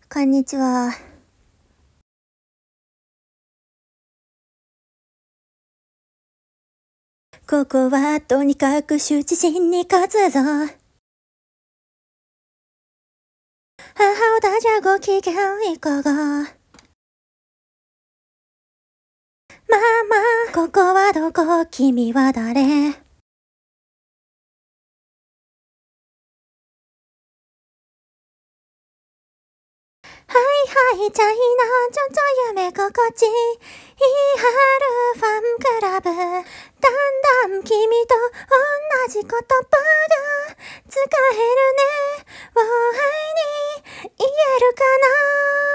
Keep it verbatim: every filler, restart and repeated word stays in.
こんにちは。ここはとにかく羞恥心に勝つぞ。母をだじゃご機嫌いかが。まあまあ、ここはどこ、君は誰。はいはい、チャイナ、ちょっと夢心地いい春ファンクラブ。だんだん君と同じ言葉が使えるね。を愛に言えるかな。